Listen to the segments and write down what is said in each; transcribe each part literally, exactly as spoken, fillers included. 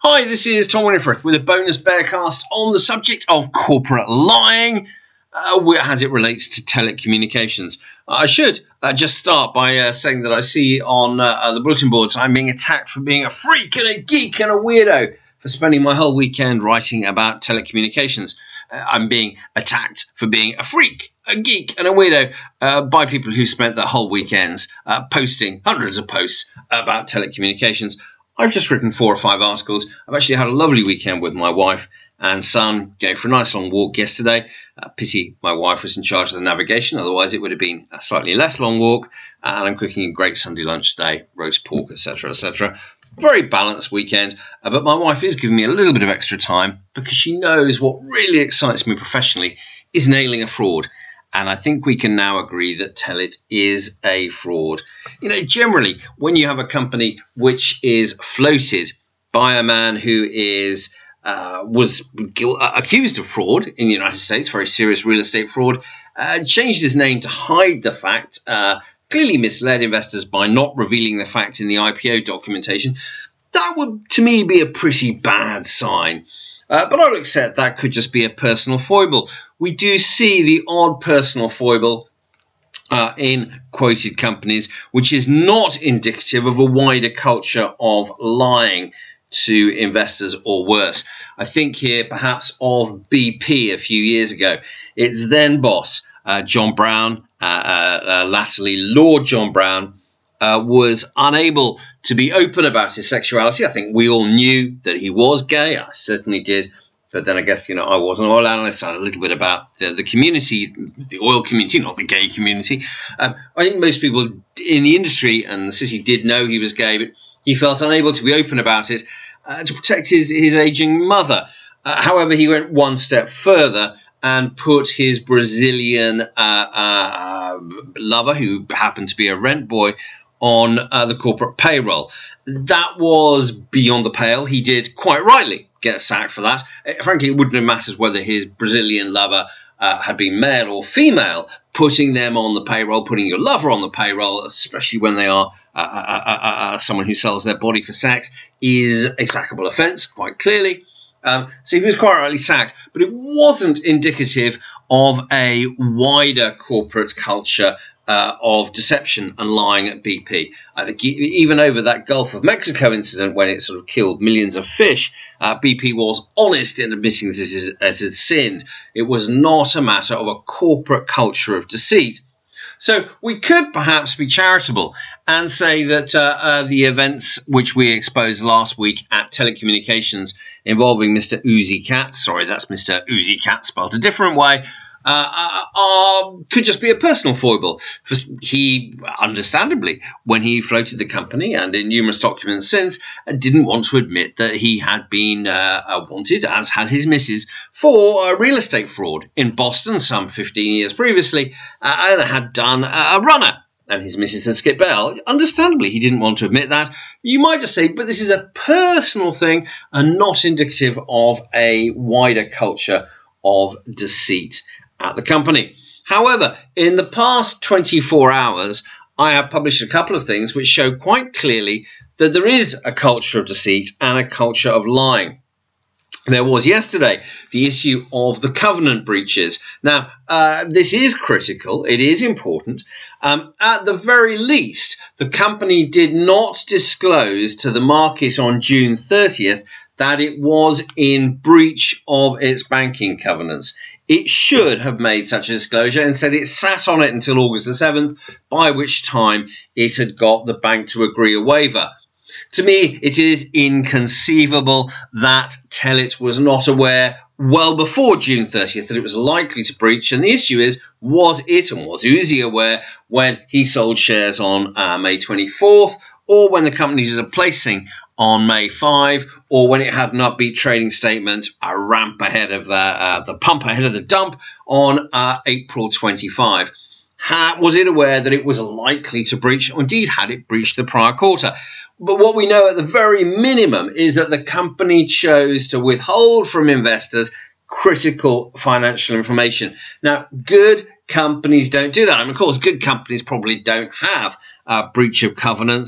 Hi, this is Tom Winifred with a bonus Bearcast on the subject of corporate lying uh, as it relates to telecommunications. I should uh, just start by uh, saying that I see on uh, the bulletin boards I'm being attacked for being a freak and a geek and a weirdo for spending my whole weekend writing about telecommunications. Uh, I'm being attacked for being a freak, a geek and a weirdo uh, by people who spent their whole weekends uh, posting hundreds of posts about telecommunications. I've just written four or five articles. I've actually had a lovely weekend with my wife and son, going for a nice long walk yesterday. Uh, pity my wife was in charge of the navigation, otherwise it would have been a slightly less long walk. And I'm cooking a great Sunday lunch today, roast pork, et cetera, et cetera. Very balanced weekend, uh, but my wife is giving me a little bit of extra time because she knows what really excites me professionally is nailing a fraud. And I think we can now agree that Telit is a fraud. You know, generally, when you have a company which is floated by a man who is uh, was gu- accused of fraud in the United States, very serious real estate fraud, uh, changed his name to hide the fact, uh, clearly misled investors by not revealing the fact in the I P O documentation, that would, to me, be a pretty bad sign. Uh, but I'll accept that could just be a personal foible. We do see the odd personal foible uh, in quoted companies, which is not indicative of a wider culture of lying to investors or worse. I think here perhaps of B P a few years ago. Its then boss, uh, John Brown, uh, uh, uh, latterly Lord John Brown, Uh, was unable to be open about his sexuality. I think we all knew that he was gay. I certainly did. But then I guess, you know, I was an oil analyst. I know a little bit about the, the community, the oil community, not the gay community. Um, I think most people in the industry and the city did know he was gay, but he felt unable to be open about it uh, to protect his, his aging mother. Uh, however, he went one step further and put his Brazilian uh, uh, lover, who happened to be a rent boy, on uh, the corporate payroll. That was beyond the pale. He did quite rightly get sacked for that. Uh, frankly, it wouldn't have mattered whether his Brazilian lover uh, had been male or female. Putting them on the payroll, putting your lover on the payroll, especially when they are uh, uh, uh, uh, someone who sells their body for sex, is a sackable offence, quite clearly. Um, so he was quite rightly sacked, but it wasn't indicative of a wider corporate culture Uh, of deception and lying at B P. I think even over that Gulf of Mexico incident when it sort of killed millions of fish, uh, B P was honest in admitting that it had sinned. It was not a matter of a corporate culture of deceit. So we could perhaps be charitable and say that uh, uh, the events which we exposed last week at Telecommunications involving Mister Uzi Cat, sorry, that's Mister Uzi Cat spelled a different way, Uh, uh, uh, could just be a personal foible. For he, understandably, when he floated the company and in numerous documents since, uh, didn't want to admit that he had been uh, uh, wanted, as had his missus, for uh, real estate fraud in Boston some fifteen years previously, uh, and had done a, a runner. And his missus had skipped bail. Understandably, he didn't want to admit that. You might just say, but this is a personal thing and not indicative of a wider culture of deceit at the company. However, in the past twenty-four hours, I have published a couple of things which show quite clearly that there is a culture of deceit and a culture of lying. There was yesterday the issue of the covenant breaches. Now, uh, this is critical. It is important. Um, at the very least, the company did not disclose to the market on June thirtieth that it was in breach of its banking covenants. It should have made such a disclosure and said it sat on it until August the seventh, by which time it had got the bank to agree a waiver. To me, it is inconceivable that Telit was not aware well before June thirtieth that it was likely to breach. And the issue is, was it and was Uzi aware when he sold shares on uh, May twenty-fourth, or when the company did a placing on May fifth, or when it had an upbeat trading statement, a ramp ahead of the, uh, the pump ahead of the dump on uh, April twenty-fifth? Ha, was it aware that it was likely to breach, or indeed had it breached the prior quarter? But what we know at the very minimum is that the company chose to withhold from investors critical financial information. Now, good companies don't do that. And of course, good companies probably don't have a breach of covenants.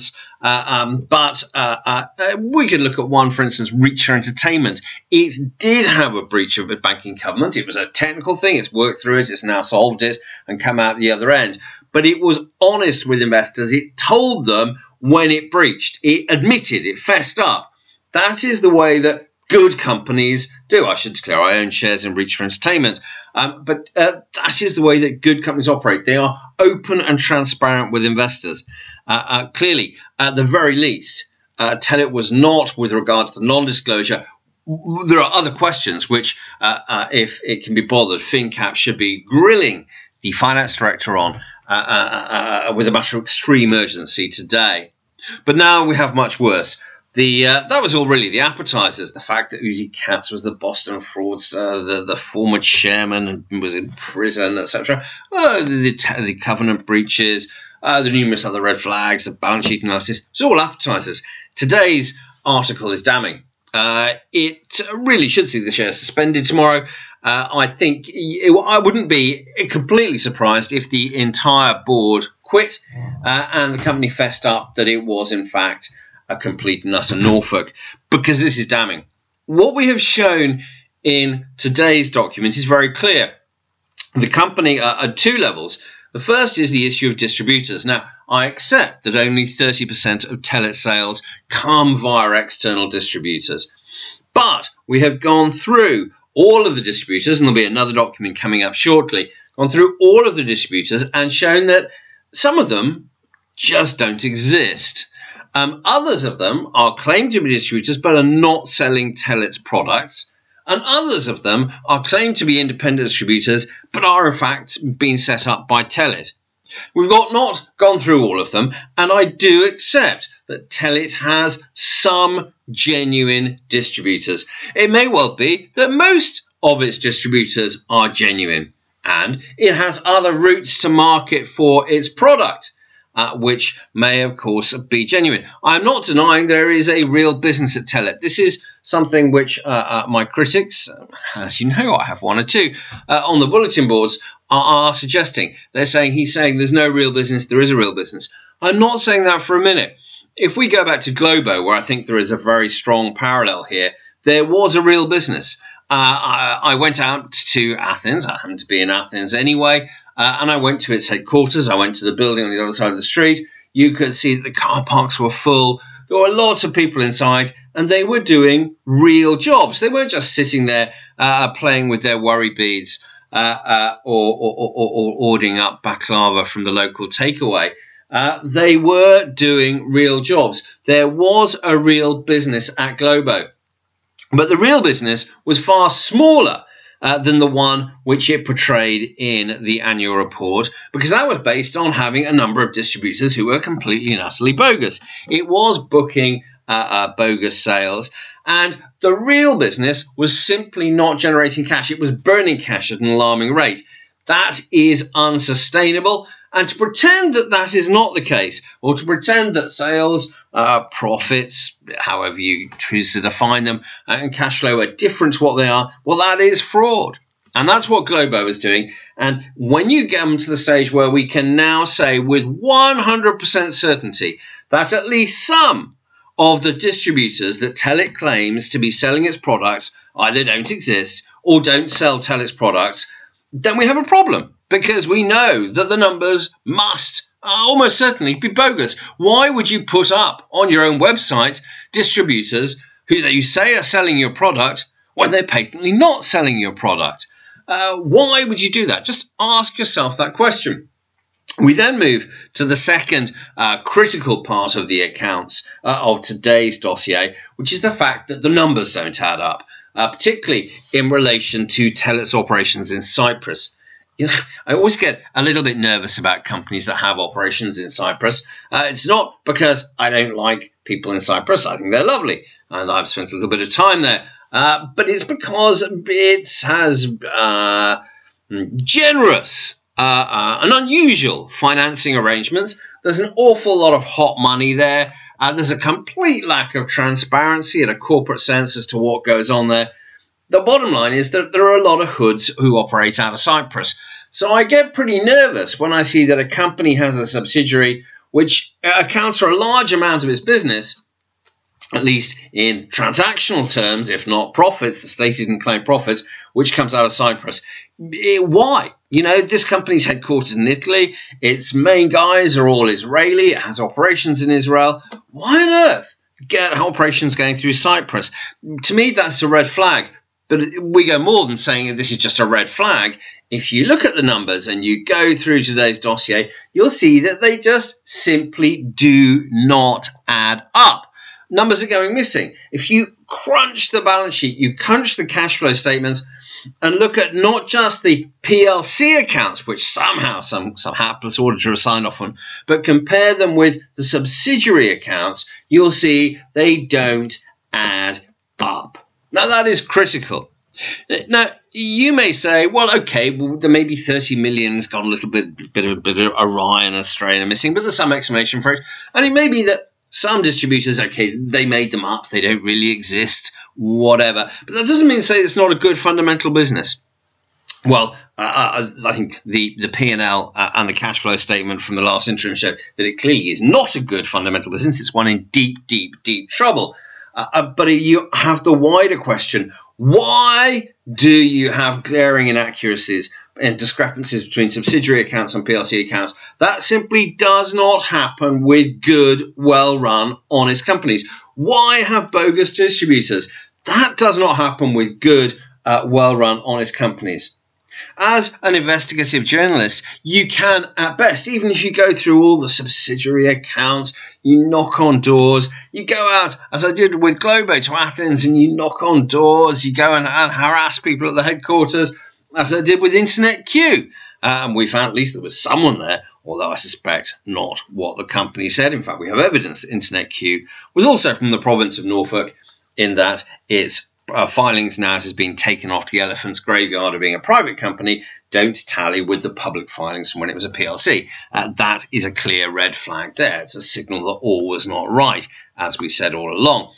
Uh, um, but uh, uh, we could look at one, for instance, Reacher Entertainment. It did have a breach of a banking covenant. It was a technical thing. It's worked through it. It's now solved it and come out the other end. But it was honest with investors. It told them when it breached. It admitted. It fessed up. That is the way that good companies do. I should declare I own shares in Reacher Entertainment. Um, but uh, that is the way that good companies operate. They are open and transparent with investors. Uh, uh, clearly, at the very least, uh, Telit was not with regard to the non-disclosure. There are other questions which, uh, uh, if it can be bothered, FinCap should be grilling the finance director on uh, uh, uh, with a matter of extreme urgency today. But now we have much worse. The uh, that was all really the appetizers. The fact that Uzi Katz was the Boston fraudster, the, the former chairman and was in prison, et cetera. Uh, the, the covenant breaches. Uh, the numerous other red flags, the balance sheet analysis, it's all appetizers. Today's article is damning. Uh, it really should see the shares suspended tomorrow. Uh, I think it, I wouldn't be completely surprised if the entire board quit uh, and the company fessed up that it was, in fact, a complete nut and Norfolk, because this is damning. What we have shown in today's document is very clear. The company uh, at two levels. The first is the issue of distributors. Now, I accept that only thirty percent of Telit sales come via external distributors. But we have gone through all of the distributors, and there'll be another document coming up shortly, gone through all of the distributors and shown that some of them just don't exist. Um, others of them are claimed to be distributors but are not selling Telit's products. And others of them are claimed to be independent distributors, but are in fact being set up by Telit. We've got not gone through all of them, and I do accept that Telit has some genuine distributors. It may well be that most of its distributors are genuine, and it has other routes to market for its product, Uh, which may, of course, be genuine. I'm not denying there is a real business at Telit. This is something which uh, uh, my critics, as you know, I have one or two, uh, on the bulletin boards are, are suggesting. They're saying, he's saying there's no real business, there is a real business. I'm not saying that for a minute. If we go back to Globo, where I think there is a very strong parallel here, there was a real business. Uh, I, I went out to Athens. I happened to be in Athens anyway. Uh, and I went to its headquarters. I went to the building on the other side of the street. You could see that the car parks were full. There were lots of people inside, and they were doing real jobs. They weren't just sitting there uh, playing with their worry beads uh, uh, or, or, or, or ordering up baklava from the local takeaway. Uh, they were doing real jobs. There was a real business at Globo. But the real business was far smaller Uh, than the one which it portrayed in the annual report, because that was based on having a number of distributors who were completely and utterly bogus. It was booking uh, uh, bogus sales, and the real business was simply not generating cash. It was burning cash at an alarming rate. That is unsustainable, and to pretend that that is not the case, or to pretend that sales, uh, profits, however you choose to define them, and cash flow are different to what they are, well, that is fraud. And that's what Globo is doing. And when you get them to the stage where we can now say with one hundred percent certainty that at least some of the distributors that Telit claims to be selling its products either don't exist or don't sell Telit's products, then we have a problem, because we know that the numbers must uh, almost certainly be bogus. Why would you put up on your own website distributors who that you say are selling your product when they're patently not selling your product? Uh, why would you do that? Just ask yourself that question. We then move to the second uh, critical part of the accounts uh, of today's dossier, which is the fact that the numbers don't add up. Uh, particularly in relation to Telit's operations in Cyprus. You know, I always get a little bit nervous about companies that have operations in Cyprus. Uh, it's not because I don't like people in Cyprus. I think they're lovely, and I've spent a little bit of time there. Uh, but it's because it has uh, generous uh, uh, and unusual financing arrangements. There's an awful lot of hot money there. Uh, there's a complete lack of transparency at a corporate sense as to what goes on there. The bottom line is that there are a lot of hoods who operate out of Cyprus. So I get pretty nervous when I see that a company has a subsidiary which accounts for a large amount of its business, at least in transactional terms, if not profits, the stated and claimed profits, which comes out of Cyprus. It, why? You know, this company's headquartered in Italy. Its main guys are all Israeli. It has operations in Israel. Why on earth get operations going through Cyprus? To me, that's a red flag. But we go more than saying this is just a red flag. If you look at the numbers and you go through today's dossier, you'll see that they just simply do not add up. Numbers are going missing. If you crunch the balance sheet, you crunch the cash flow statements and look at not just the P L C accounts, which somehow some, some hapless auditor has signed off on, but compare them with the subsidiary accounts, you'll see they don't add up. Now, that is critical. Now, you may say, well, okay, well, there may be thirty million has got a little bit, bit, of, bit of awry and astray and missing, but there's some explanation for it. And it may be that some distributors, okay, they made them up, they don't really exist, whatever. But that doesn't mean to say it's not a good fundamental business. Well, uh, I think the, the P and L uh, and the cash flow statement from the last interim show that it clearly is not a good fundamental business. It's one in deep, deep, deep trouble. Uh, but you have the wider question, why do you have glaring inaccuracies and discrepancies between subsidiary accounts and P L C accounts? That simply does not happen with good, well-run, honest companies. Why have bogus distributors? That does not happen with good, uh, well-run, honest companies. As an investigative journalist, you can, at best, even if you go through all the subsidiary accounts, you knock on doors, you go out, as I did with Globo, to Athens, and you knock on doors, you go and, and harass people at the headquarters, as I did with Internet Q. Uh, and we found at least there was someone there, although I suspect not what the company said. In fact, we have evidence that Internet Q was also from the province of Norfolk, in that its Uh, filings now has been taken off the elephant's graveyard of being a private company, don't tally with the public filings from when it was a P L C. Uh, that is a clear red flag there. It's a signal that all was not right, as we said all along.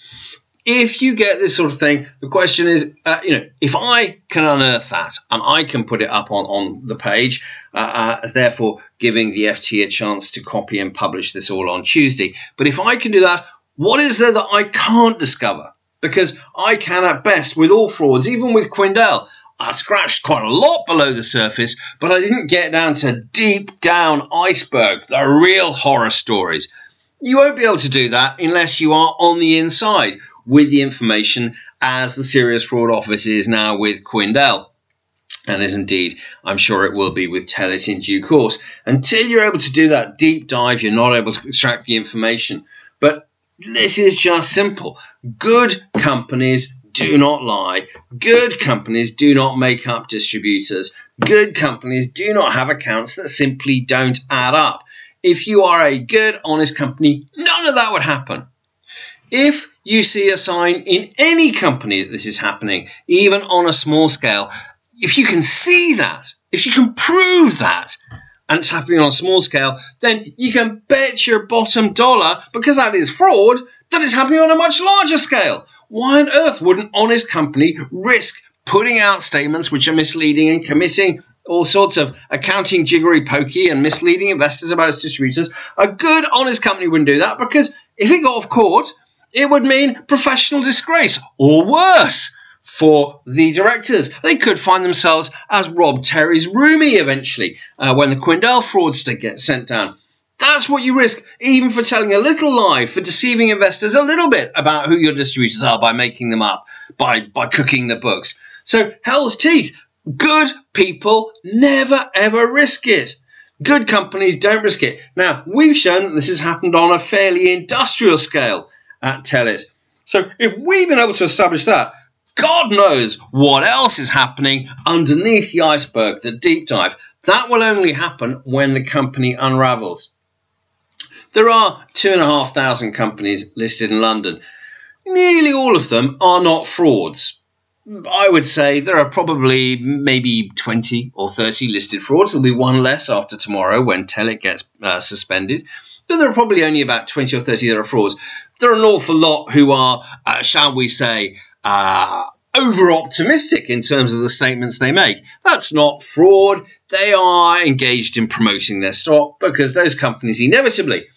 If you get this sort of thing, the question is, uh, you know, if I can unearth that and I can put it up on, on the page, uh, uh, therefore giving the F T a chance to copy and publish this all on Tuesday. But if I can do that, what is there that I can't discover? Because I can, at best, with all frauds, even with Quindel, I scratched quite a lot below the surface, but I didn't get down to deep down iceberg, the real horror stories. You won't be able to do that unless you are on the inside with the information, as the Serious Fraud Office is now with Quindel. And is indeed, I'm sure it will be with Telit in due course. Until you're able to do that deep dive, you're not able to extract the information. But this is just simple. Good companies do not lie. Good companies do not make up distributors. Good companies do not have accounts that simply don't add up. If you are a good, honest company, none of that would happen. If you see a sign in any company that this is happening, even on a small scale, if you can see that, if you can prove that, and it's happening on a small scale, then you can bet your bottom dollar, because that is fraud, that it's happening on a much larger scale. Why on earth would an honest company risk putting out statements which are misleading and committing all sorts of accounting jiggery-pokey and misleading investors about its distributors? A good, honest company wouldn't do that, because if it got off court, it would mean professional disgrace, or worse, for the directors. They could find themselves as Rob Terry's roomie eventually uh, when the Quindel fraudster gets sent down. That's what you risk, even for telling a little lie, for deceiving investors a little bit about who your distributors are by making them up, by, by cooking the books. So, hell's teeth. Good people never, ever risk it. Good companies don't risk it. Now, we've shown that this has happened on a fairly industrial scale at Telit. So, if we've been able to establish that, God knows what else is happening underneath the iceberg, the deep dive. That will only happen when the company unravels. There are two and a half thousand companies listed in London. Nearly all of them are not frauds. I would say there are probably maybe twenty or thirty listed frauds. There'll be one less after tomorrow when Telit gets uh, suspended. But there are probably only about twenty or thirty that are frauds. There are an awful lot who are, uh, shall we say, Uh, over-optimistic in terms of the statements they make. That's not fraud. They are engaged in promoting their stock because those companies inevitably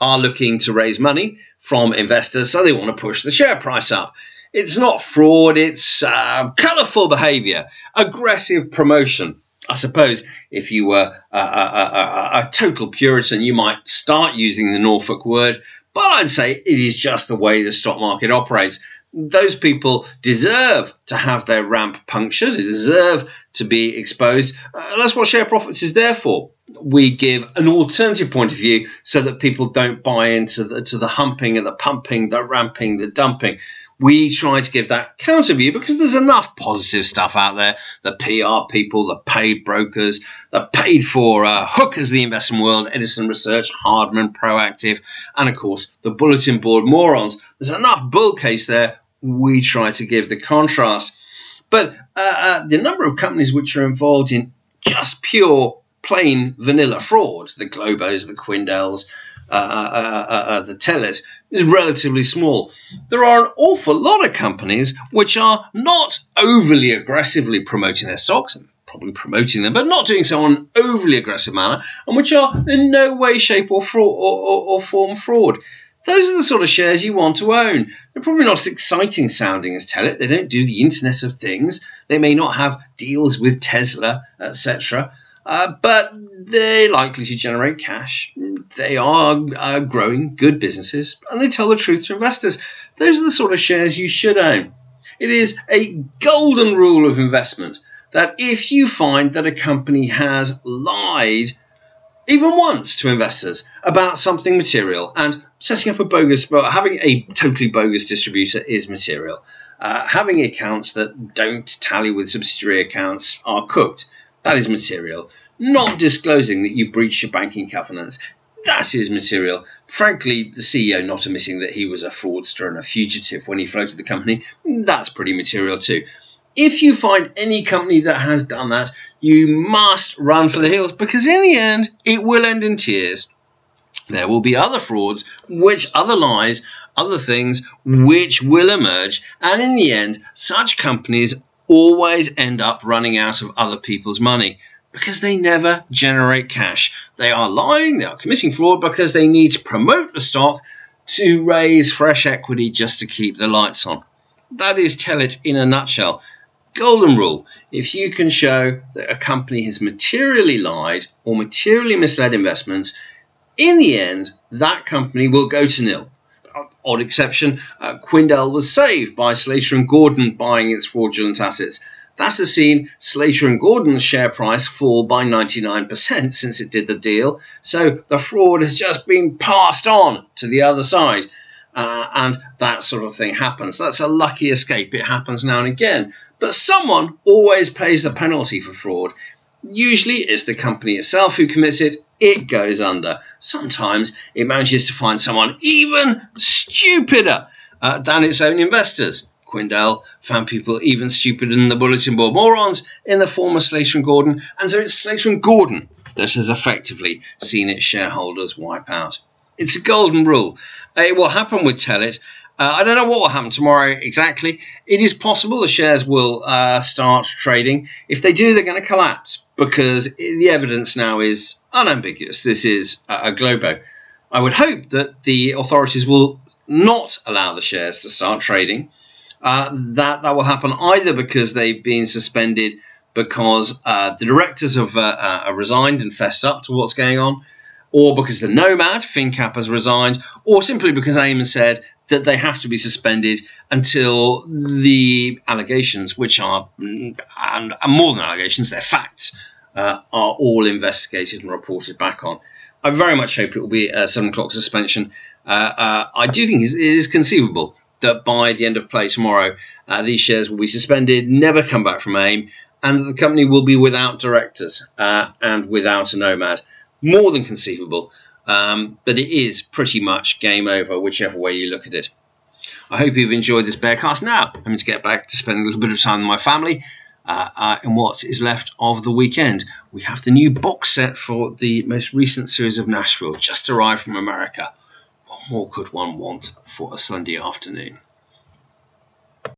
are looking to raise money from investors, so they want to push the share price up. It's not fraud, it's uh, colourful behaviour, aggressive promotion. I suppose if you were a, a, a, a total Puritan, you might start using the Norfolk word, but I'd say it is just the way the stock market operates. Those people deserve to have their ramp punctured. They deserve to be exposed. Uh, that's what Share Profits is there for. We give an alternative point of view so that people don't buy into the, to the humping and the pumping, the ramping, the dumping. We try to give that counter view because there's enough positive stuff out there. The P R people, the paid brokers, the paid for uh, hookers of the investment world, Edison Research, Hardman, Proactive, and of course the bulletin board morons. There's enough bull case there. We try to give the contrast. But uh, uh, the number of companies which are involved in just pure, plain vanilla fraud, the Globos, the Quindells, uh, uh, uh, uh, the Tellers, is relatively small. There are an awful lot of companies which are not overly aggressively promoting their stocks, and probably promoting them, but not doing so in an overly aggressive manner, and which are in no way, shape or, fraud, or, or, or form fraud. Those are the sort of shares you want to own. They're probably not as exciting sounding as Telit. They don't do the Internet of Things. They may not have deals with Tesla, et cetera. Uh, but they're likely to generate cash. They are uh, growing good businesses, and they tell the truth to investors. Those are the sort of shares you should own. It is a golden rule of investment that if you find that a company has lied even once to investors about something material, and setting up a bogus, well, having a totally bogus distributor is material. Uh, having accounts that don't tally with subsidiary accounts are cooked. That is material. Not disclosing that you breached your banking covenants, that is material. Frankly, the C E O not admitting that he was a fraudster and a fugitive when he floated the company, that's pretty material too. If you find any company that has done that, you must run for the hills, because in the end, it will end in tears. There will be other frauds, which other lies, other things which will emerge, and in the end, such companies always end up running out of other people's money because they never generate cash. They are lying, they are committing fraud because they need to promote the stock to raise fresh equity just to keep the lights on. That is Telit in a nutshell. Golden rule: if you can show that a company has materially lied or materially misled investments, in the end, that company will go to nil. Odd exception, uh, Quindell was saved by Slater and Gordon buying its fraudulent assets. That has seen Slater and Gordon's share price fall by ninety-nine percent since it did the deal. So the fraud has just been passed on to the other side. Uh, and that sort of thing happens. That's a lucky escape. It happens now and again. But someone always pays the penalty for fraud. Usually it's the company itself who commits it. It goes under. Sometimes it manages to find someone even stupider uh, than its own investors. Quindell found people even stupider than the bulletin board morons in the form of Slater and Gordon, and so it's Slater and Gordon that has effectively seen its shareholders wipe out. It's a golden rule. It will happen with Telit. Uh, I don't know what will happen tomorrow exactly. It is possible the shares will uh, start trading. If they do, they're going to collapse because the evidence now is unambiguous. This is a Globo. I would hope that the authorities will not allow the shares to start trading. Uh, that, that will happen either because they've been suspended because uh, the directors have uh, uh, resigned and fessed up to what's going on, or because the Nomad, FinCap, has resigned, or simply because AIM said that they have to be suspended until the allegations, which are, and, and more than allegations, they're facts, uh, are all investigated and reported back on. I very much hope it will be a seven o'clock suspension. Uh, uh, I do think it is conceivable that by the end of play tomorrow, uh, these shares will be suspended, never come back from AIM, and that the company will be without directors uh, and without a Nomad. More than conceivable, um, but it is pretty much game over, whichever way you look at it. I hope you've enjoyed this Bearcast. Now, I'm going to get back to spending a little bit of time with my family uh, uh, in what is left of the weekend. We have the new box set for the most recent series of Nashville, just arrived from America. What more could one want for a Sunday afternoon?